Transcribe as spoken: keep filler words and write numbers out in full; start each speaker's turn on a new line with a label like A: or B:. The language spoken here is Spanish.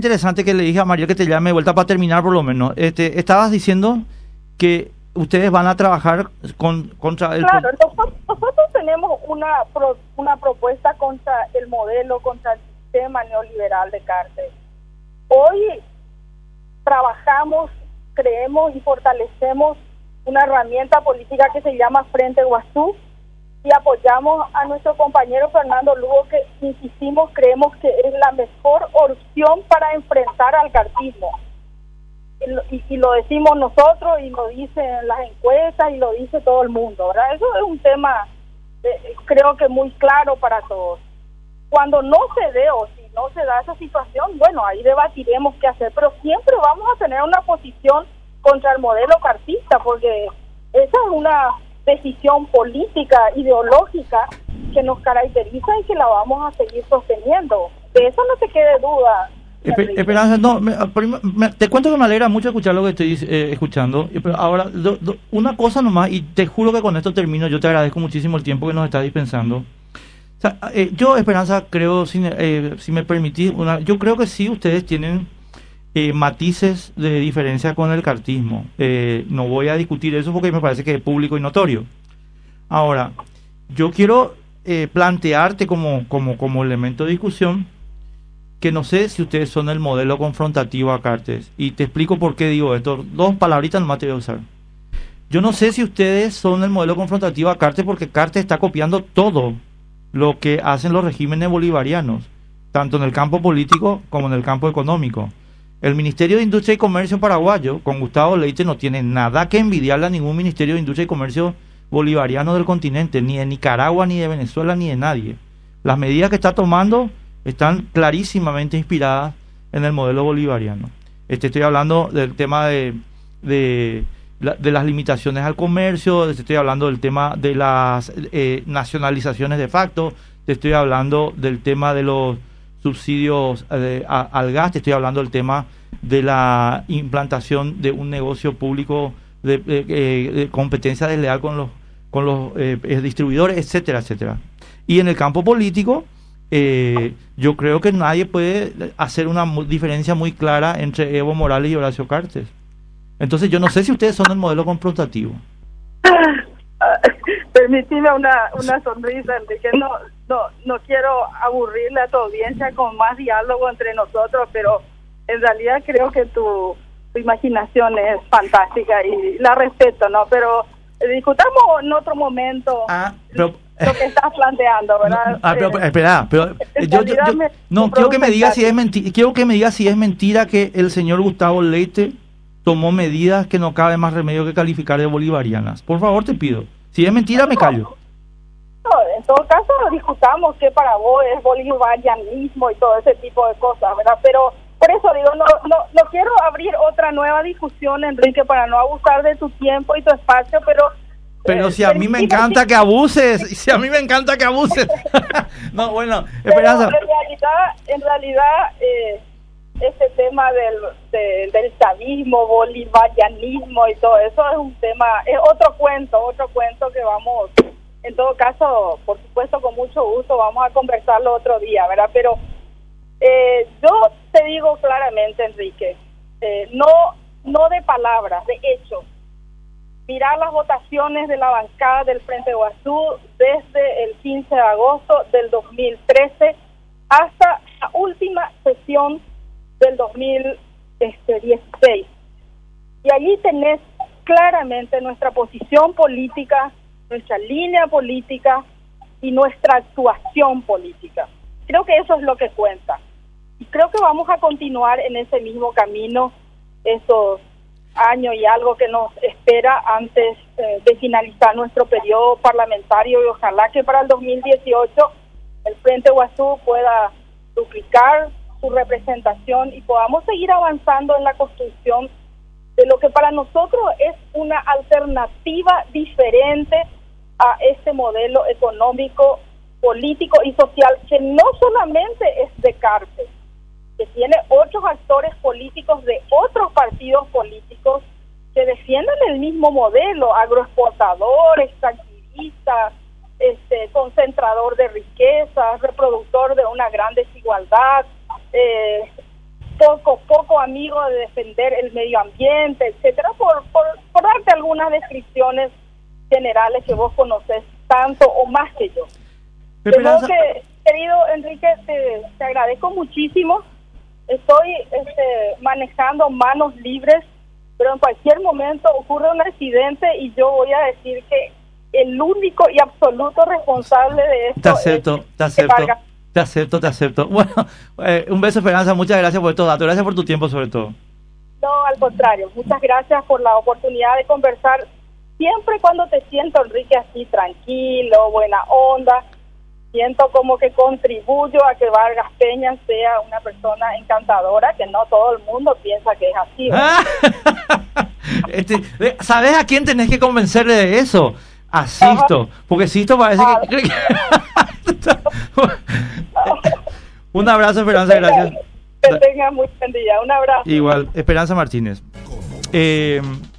A: interesante que le dije a María que te llame de vuelta para terminar por lo menos. Este, estabas diciendo que ustedes van a trabajar con, contra el...
B: Claro, nosotros, nosotros tenemos una, pro, una propuesta contra el modelo, contra el sistema neoliberal de cárcel. Hoy trabajamos, creemos y fortalecemos una herramienta política que se llama Frente Guazú y apoyamos a nuestro compañero Fernando Lugo, que insistimos, creemos que es la mejor opción para enfrentar al cartismo. Y, y, y lo decimos nosotros y lo dicen las encuestas y lo dice todo el mundo, ¿verdad? Eso es un tema, eh, creo que muy claro para todos. Cuando no se dé o si no se da esa situación, bueno, ahí debatiremos qué hacer, pero siempre vamos a tener una posición contra el modelo cartista, porque esa es una decisión política, ideológica, que nos caracteriza y que la vamos a seguir sosteniendo. De eso no te quede duda.
A: Esper, Esperanza, no, me, me, te cuento que me alegra mucho escuchar lo que estoy eh, escuchando, pero ahora, do, do, una cosa nomás, y te juro que con esto termino. Yo te agradezco muchísimo el tiempo que nos estás dispensando. O sea, eh, yo, Esperanza, creo, si, eh, si me permitís, una, yo creo que sí ustedes tienen eh, matices de diferencia con el cartismo. Eh, no voy a discutir eso porque me parece que es público y notorio. Ahora, yo quiero eh, plantearte como, como, como elemento de discusión que no sé si ustedes son el modelo confrontativo a Cartes. Y te explico por qué digo esto. Dos palabritas nomás te voy a usar. Yo no sé si ustedes son el modelo confrontativo a Cartes porque Cartes está copiando todo lo que hacen los regímenes bolivarianos, tanto en el campo político como en el campo económico. El Ministerio de Industria y Comercio paraguayo, con Gustavo Leite, no tiene nada que envidiarle a ningún Ministerio de Industria y Comercio bolivariano del continente, ni de Nicaragua, ni de Venezuela, ni de nadie. Las medidas que está tomando están clarísimamente inspiradas en el modelo bolivariano. Este, estoy hablando del tema de, de, de las limitaciones al comercio, te estoy hablando del tema de las eh, nacionalizaciones de facto, te estoy hablando del tema de los subsidios eh, a, al gas, te estoy hablando del tema de la implantación de un negocio público de, de, de, de competencia desleal con los, con los eh, distribuidores, etcétera, etcétera. Y en el campo político, Eh, yo creo que nadie puede hacer una mu- diferencia muy clara entre Evo Morales y Horacio Cartes. Entonces yo no sé si ustedes son el modelo confrontativo.
B: Permitime una, una sonrisa, Enrique. No, no, no quiero aburrirle a tu audiencia con más diálogo entre nosotros, pero en realidad creo que tu, tu imaginación es fantástica y la respeto, ¿no? Pero discutamos en otro momento.
A: Ah, pero
B: lo que estás planteando, ¿verdad?
A: No, ah, pero, pero, espera, pero yo, yo, yo,
B: me,
A: no
B: me
A: quiero que me diga si es mentira, quiero que me diga si es mentira que el señor Gustavo Leite tomó medidas que no cabe más remedio que calificar de bolivarianas. Por favor, te pido. Si es mentira, me callo.
B: No, en todo caso discutamos que para vos es bolivarianismo y todo ese tipo de cosas, ¿verdad? Pero por eso digo, no, no, no quiero abrir otra nueva discusión, Enrique, para no abusar de tu tiempo y tu espacio, pero
A: Pero eh, si a mí me encanta que abuses, si a mí me encanta que abuses. No, bueno, Esperanza.
B: Pero en realidad, en realidad eh, este tema del, de, del chavismo, bolivarianismo y todo eso es un tema, es otro cuento, otro cuento que vamos, en todo caso, por supuesto, con mucho gusto, vamos a conversarlo otro día, ¿verdad? Pero eh, yo te digo claramente, Enrique, eh, no, no de palabras, de hechos. Mirar las votaciones de la bancada del Frente Guazú desde el quince de agosto del dos mil trece hasta la última sesión del dos mil dieciséis. Y allí tenés claramente nuestra posición política, nuestra línea política y nuestra actuación política. Creo que eso es lo que cuenta. Y creo que vamos a continuar en ese mismo camino esos año y algo que nos espera antes eh, de finalizar nuestro periodo parlamentario, y ojalá que para el dos mil dieciocho el Frente Guazú pueda duplicar su representación y podamos seguir avanzando en la construcción de lo que para nosotros es una alternativa diferente a este modelo económico, político y social que no solamente es de cárcel, que tiene otros actores políticos de otros partidos políticos que defienden el mismo modelo, agroexportador, extractivista, este, concentrador de riquezas, reproductor de una gran desigualdad, eh, poco, poco amigo de defender el medio ambiente, etcétera, por, por, por darte algunas descripciones generales que vos conocés tanto o más que yo. De modo que, querido Enrique, te, te agradezco muchísimo. Estoy este, manejando manos libres, pero en cualquier momento ocurre un accidente y yo voy a decir que el único y absoluto responsable de esto
A: te acepto,
B: es
A: te acepto, te acepto, te acepto. Bueno, eh, un beso, Esperanza, muchas gracias por estos datos, gracias por tu tiempo sobre todo.
B: No, al contrario, muchas gracias por la oportunidad de conversar. Siempre cuando te siento, Enrique, así tranquilo, buena onda, siento como que contribuyo a que Vargas Peña sea una persona encantadora, que no todo el mundo piensa que es así.
A: este, ¿Sabes a quién tenés que convencerle de eso? A Sisto, ajá, porque Sisto parece ah, que... Un abrazo, Esperanza, gracias.
B: Que tengas muy buen día, un abrazo.
A: Igual, Esperanza Martínez. Eh...